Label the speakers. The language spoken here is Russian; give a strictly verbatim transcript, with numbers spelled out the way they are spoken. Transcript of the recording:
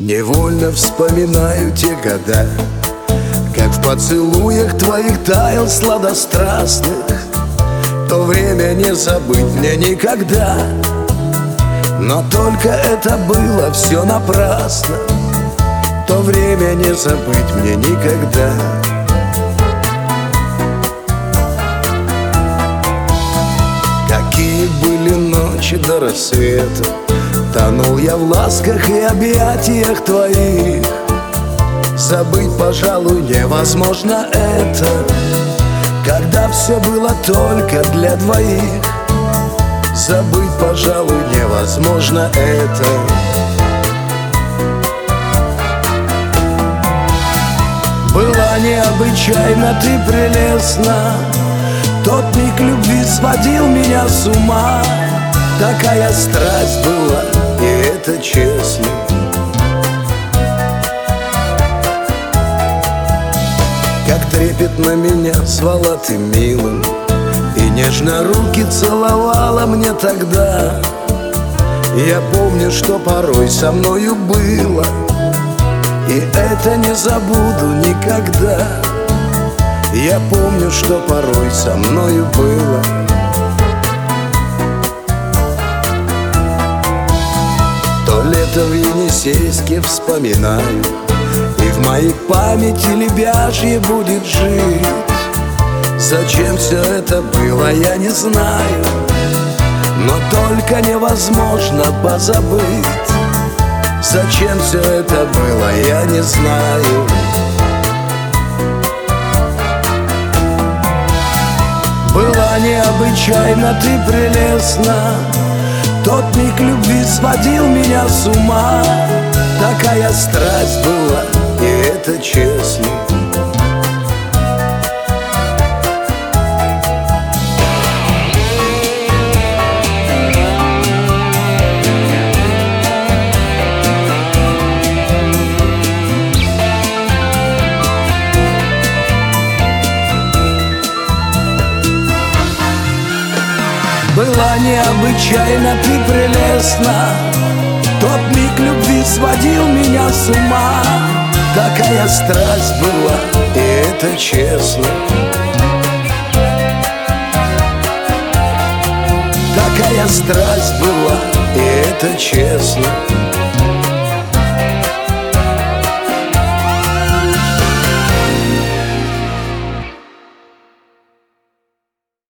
Speaker 1: Невольно вспоминаю те года, как в поцелуях твоих таял сладострастных. То время не забыть мне никогда, но только это было все напрасно. То время не забыть мне никогда. Какие были ночи до рассвета, тонул я в ласках и объятиях твоих. Забыть, пожалуй, невозможно это, когда все было только для двоих. Забыть, пожалуй, невозможно это. Была необычайно ты прелестна, тот миг любви сводил меня с ума. Такая страсть была, и это честно. Как трепетно меня звала ты милым, и нежно руки целовала мне тогда. Я помню, что порой со мною было, и это не забуду никогда. Я помню, что порой со мною было. То лето в Енисейске вспоминаю, и в моей памяти лебяжье будет жить. Зачем все это было, я не знаю, но только невозможно позабыть. Зачем все это было, я не знаю. Была необычайно ты прелестна, тот миг любви сводил меня с ума. Такая страсть была, и это честно. Была необычайно ты прелестна, тот миг любви сводил меня с ума. Такая страсть была, и это честно. Такая страсть была, и это честно.